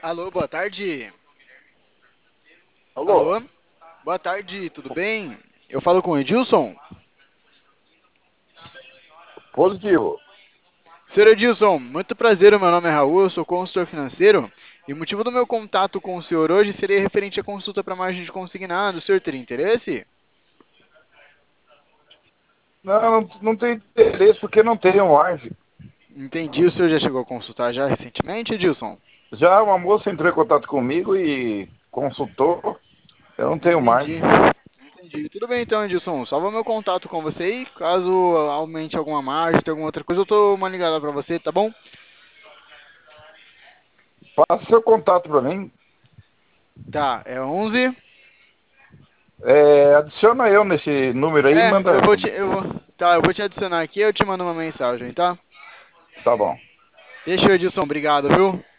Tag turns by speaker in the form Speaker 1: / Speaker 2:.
Speaker 1: Alô, boa tarde.
Speaker 2: Alô,
Speaker 1: Alô, boa tarde, tudo bem? Eu falo com o Edilson.
Speaker 2: positivo.
Speaker 1: Senhor Edilson, muito prazer, o meu nome é Raul, eu sou consultor financeiro e o motivo do meu contato com o senhor hoje seria referente à consulta para margem de consignado. O senhor teria interesse?
Speaker 2: Não tem interesse porque não tenho margem.
Speaker 1: Entendi, o senhor já chegou a consultar já recentemente, Edilson?
Speaker 2: Já uma moça entrou em contato comigo e consultou, eu não tenho
Speaker 1: Entendi,
Speaker 2: margem.
Speaker 1: entendi. Tudo bem então, Edilson, salva meu contato com você e caso aumente alguma margem, tem alguma outra coisa, eu tô uma ligada para você, tá bom?
Speaker 2: Passa seu contato para mim,
Speaker 1: Tá, é 11.
Speaker 2: adiciona eu nesse número aí e
Speaker 1: É,
Speaker 2: manda.
Speaker 1: eu vou te adicionar aqui, eu te mando uma mensagem, tá?
Speaker 2: Tá bom.
Speaker 1: Deixa, Edilson, obrigado, viu?